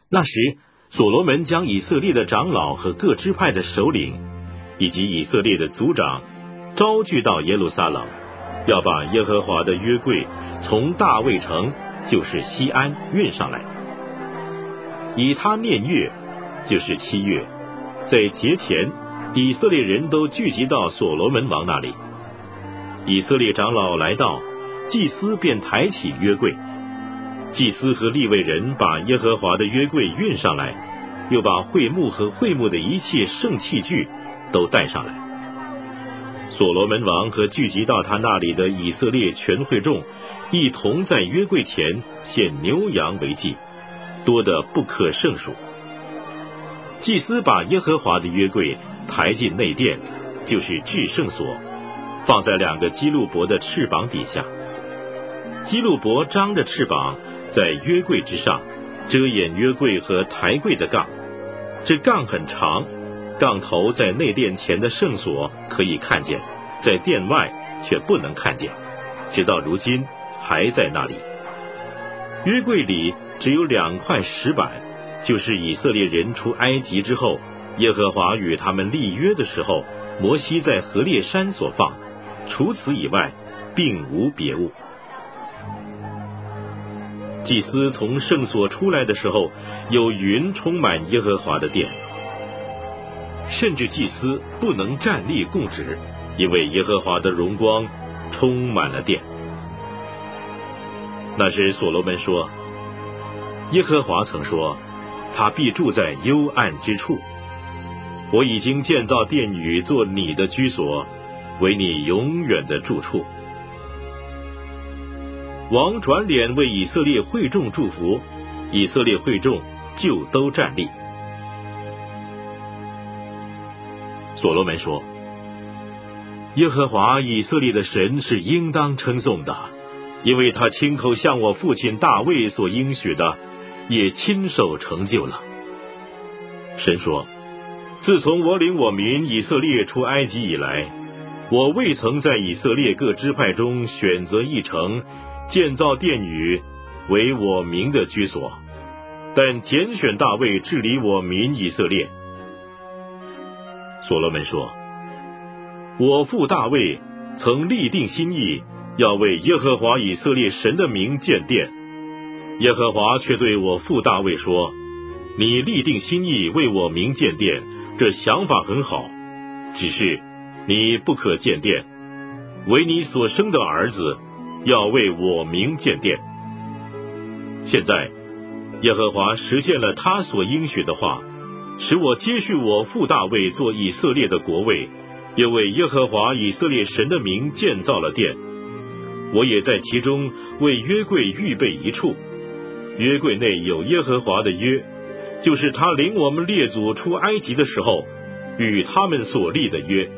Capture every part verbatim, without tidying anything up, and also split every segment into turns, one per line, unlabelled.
那时，所罗门将以色列的长老和各支派的首领，以及以色列的族长，招聚到耶路撒冷，要把耶和华的约柜从大卫城，就是西安运上来。以他念月，就是七月，在节前，以色列人都聚集到所罗门王那里。以色列长老来到，祭司便抬起约柜。祭司和利未人把耶和华的约柜运上来，又把会幕和会幕的一切圣器具都带上来。所罗门王和聚集到他那里的以色列全会众，一同在约柜前献牛羊为祭，多得不可胜数。祭司把耶和华的约柜抬进内殿，就是至圣所，放在两个基路伯的翅膀底下。基路伯张着翅膀在约柜之上，遮掩约柜和抬柜的杠。这杠很长，杠头在内殿前的圣所可以看见，在殿外却不能看见，直到如今还在那里。约柜里只有两块石板，就是以色列人出埃及之后，耶和华与他们立约的时候，摩西在何烈山所放，除此以外并无别物。祭司从圣所出来的时候，有云充满耶和华的殿，甚至祭司不能站立供职，因为耶和华的荣光充满了殿。那时所罗门说，耶和华曾说，他必住在幽暗之处。我已经建造殿宇做你的居所，为你永远的住处。王转脸为以色列会众祝福，以色列会众就都站立。所罗门说，耶和华以色列的神是应当称颂的，因为他亲口向我父亲大卫所应许的，也亲手成就了。神说，自从我领我民以色列出埃及以来，我未曾在以色列各支派中选择一城，建造殿宇为我民的居所，但拣选大卫治理我民以色列。所罗门说，我父大卫曾立定心意，要为耶和华以色列神的名建殿。耶和华却对我父大卫说，你立定心意为我名建殿，这想法很好，只是你不可建殿，为你所生的儿子要为我名建殿。现在耶和华实现了他所应许的话，使我接续我父大卫做以色列的国位，又为耶和华以色列神的名建造了殿。我也在其中为约柜预备一处，约柜内有耶和华的约，就是他领我们列祖出埃及的时候与他们所立的约。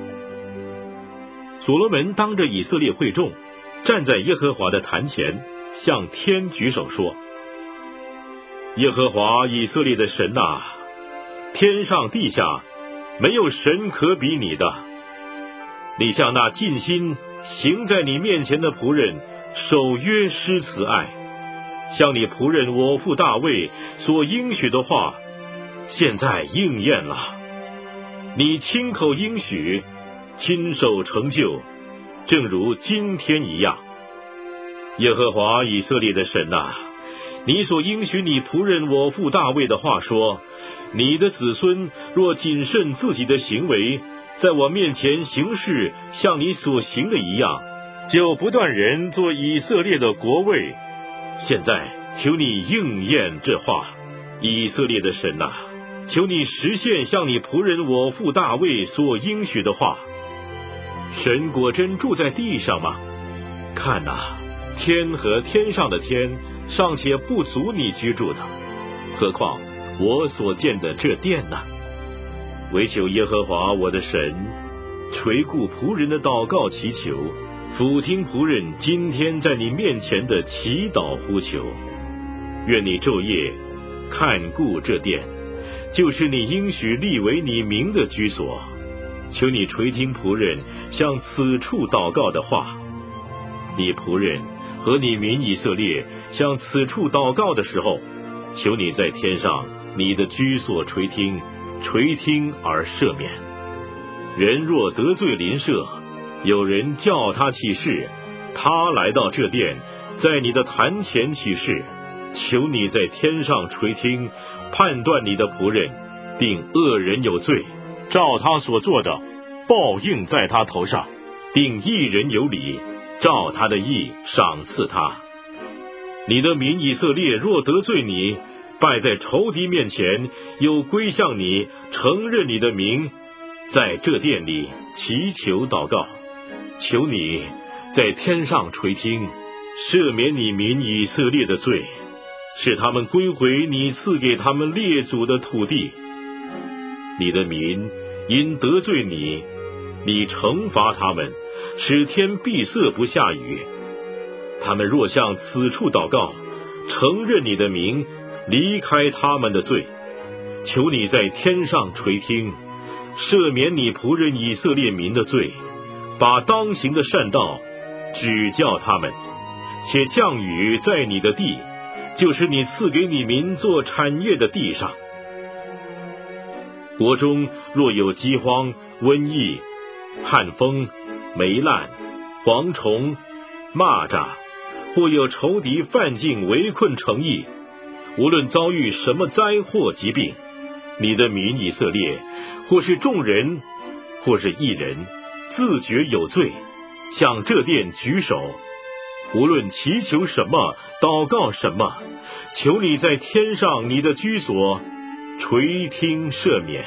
所罗门当着以色列会众，站在耶和华的坛前，向天举手说，耶和华以色列的神啊，天上地下没有神可比你的。你向那尽心行在你面前的仆人守约施慈爱，向你仆人我父大卫所应许的话，现在应验了。你亲口应许，亲手成就，正如今天一样。耶和华以色列的神啊，你所应许你仆人我父大卫的话说，你的子孙若谨慎自己的行为，在我面前行事像你所行的一样，就不断人做以色列的国位。现在求你应验这话，以色列的神啊，求你实现像你仆人我父大卫所应许的话。神果真住在地上吗？看哪，天和天上的天尚且不足你居住的，何况我所建的这殿呢？唯求耶和华我的神垂顾仆人的祷告祈求，俯听仆人今天在你面前的祈祷呼求。愿你昼夜看顾这殿，就是你应许立为你名的居所。求你垂听仆人向此处祷告的话。你仆人和你民以色列向此处祷告的时候， 求你在天上你的居所垂听，垂听而赦免。人若得罪邻舍，有人叫他起誓，他来到这殿，在你的坛前起誓，求你在天上垂听，判断你的仆人，定恶人有罪，照他所做的报应在他头上，定义人有理，照他的义赏赐他。你的民以色列若得罪你，败在仇敌面前，又归向你，承认你的名，在这殿里祈求祷告，求你在天上垂听，赦免你民以色列的罪，使他们归回你赐给他们列祖的土地。你的民因得罪你，你惩罚他们，使天闭塞不下雨。他们若向此处祷告，承认你的名，离开他们的罪，求你在天上垂听，赦免你仆人以色列民的罪，把当行的善道指教他们，且降雨在你的地，就是你赐给你民做产业的地上。国中若有饥荒、瘟疫、旱风、霉烂、蝗虫、蚂蚱，或有仇敌犯境围困城邑，无论遭遇什么灾祸疾病，你的民以色列，或是众人，或是一人，自觉有罪，向这殿举手，无论祈求什么，祷告什么，求你在天上你的居所垂听赦免。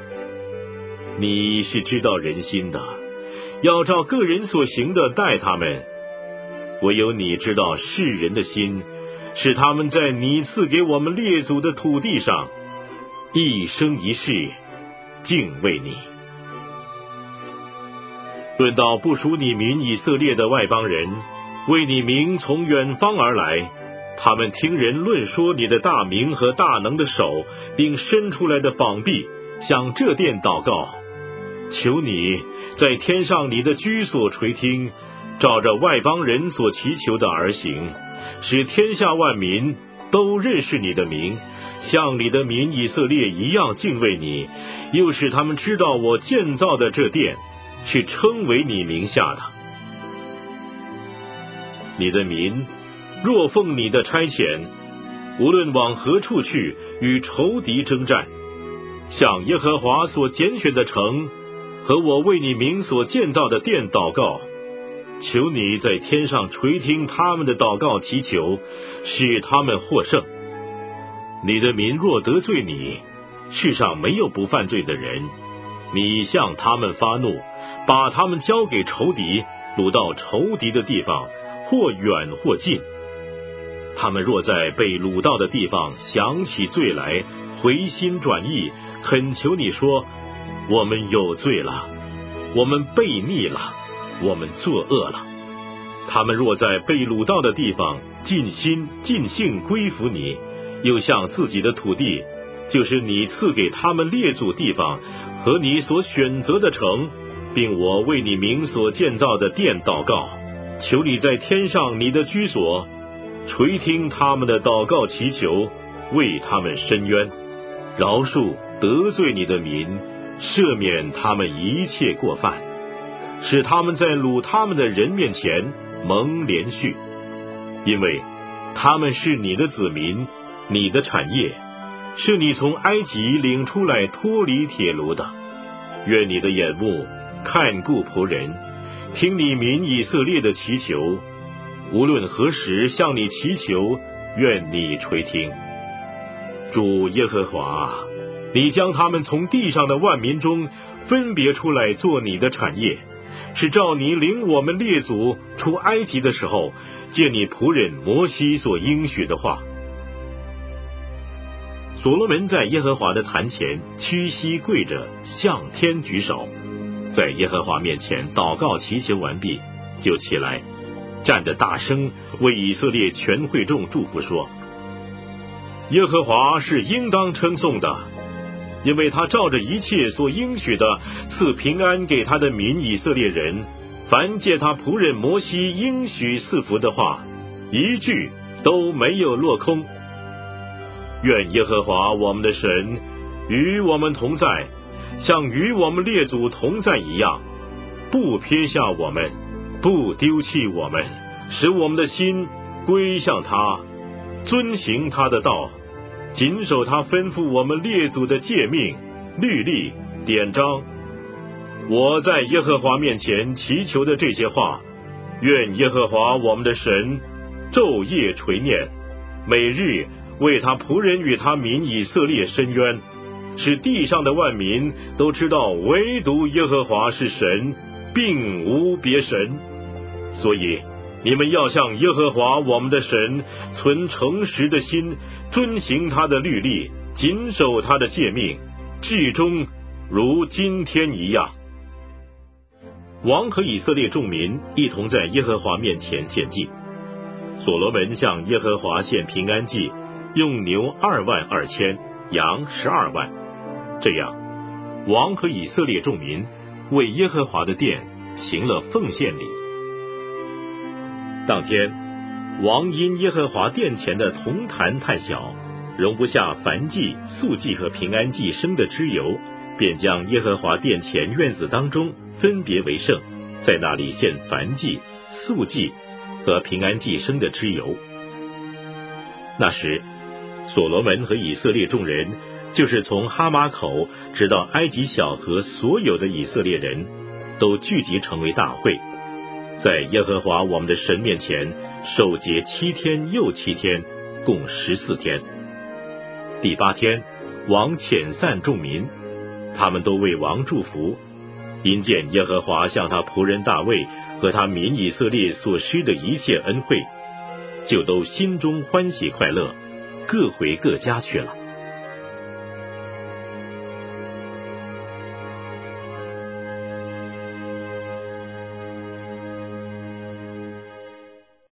你是知道人心的，要照个人所行的待他们，唯有你知道世人的心，使他们在你赐给我们列祖的土地上一生一世敬畏你。论到不属你民以色列的外邦人，为你名从远方而来，他们听人论说你的大名和大能的手，并伸出来的膀臂，向这殿祷告，求你在天上你的居所垂听，照着外邦人所祈求的而行，使天下万民都认识你的名，像你的民以色列一样敬畏你，又使他们知道我建造的这殿是称为你名下的。你的民若奉你的差遣，无论往何处去，与仇敌征战，向耶和华所拣选的城和我为你名所建造的殿祷告，求你在天上垂听他们的祷告祈求，使他们获胜。你的民若得罪你，世上没有不犯罪的人，你向他们发怒，把他们交给仇敌，掳到仇敌的地方，或远或近。他们若在被掳到的地方想起罪来，回心转意，恳求你说，我们有罪了，我们悖逆了，我们作恶了。他们若在被掳到的地方尽心尽性归服你，又向自己的土地，就是你赐给他们列祖地方和你所选择的城，并我为你名所建造的殿祷告，求你在天上你的居所垂听他们的祷告祈求，为他们伸冤，饶恕得罪你的民，赦免他们一切过犯，使他们在掳他们的人面前蒙怜恤，因为他们是你的子民，你的产业，是你从埃及领出来脱离铁炉的。愿你的眼目看顾仆人，听你民以色列的祈求，无论何时向你祈求，愿你垂听。主耶和华，你将他们从地上的万民中分别出来做你的产业，是照你领我们列祖出埃及的时候，借你仆人摩西所应许的话。所罗门在耶和华的坛前屈膝跪着，向天举手，在耶和华面前祷告祈求完毕，就起来，站着大声为以色列全会众祝福说，耶和华是应当称颂的，因为他照着一切所应许的赐平安给他的民以色列人，凡借他仆人摩西应许赐福的话，一句都没有落空。 愿耶和华我们的神与我们同在，像与我们列祖同在一样，不撇下我们，不丢弃我们，使我们的心归向他，遵行他的道，谨守他吩咐我们列祖的诫命、律例、典章。我在耶和华面前祈求的这些话，愿耶和华我们的神昼夜垂念，每日为他仆人与他民以色列伸冤，使地上的万民都知道唯独耶和华是神，并无别神。所以你们要向耶和华我们的神存诚实的心，遵行他的律例，谨守他的诫命，至终如今天一样。王和以色列众民一同在耶和华面前献祭。所罗门向耶和华献平安祭，用牛二万二千，羊十二万。这样，王和以色列众民为耶和华的殿行了奉献礼。当天，王因耶和华殿前的铜坛太小，容不下燔祭、素祭和平安祭生的脂油，便将耶和华殿前院子当中分别为圣，在那里献燔祭、素祭和平安祭生的脂油。那时，所罗门和以色列众人，就是从哈马口直到埃及小河所有的以色列人，都聚集成为大会，在耶和华我们的神面前守节七天又七天，共十四天。第八天，王遣散众民，他们都为王祝福，因见耶和华向他仆人大卫和他民以色列所施的一切恩惠，就都心中欢喜快乐，各回各家去了。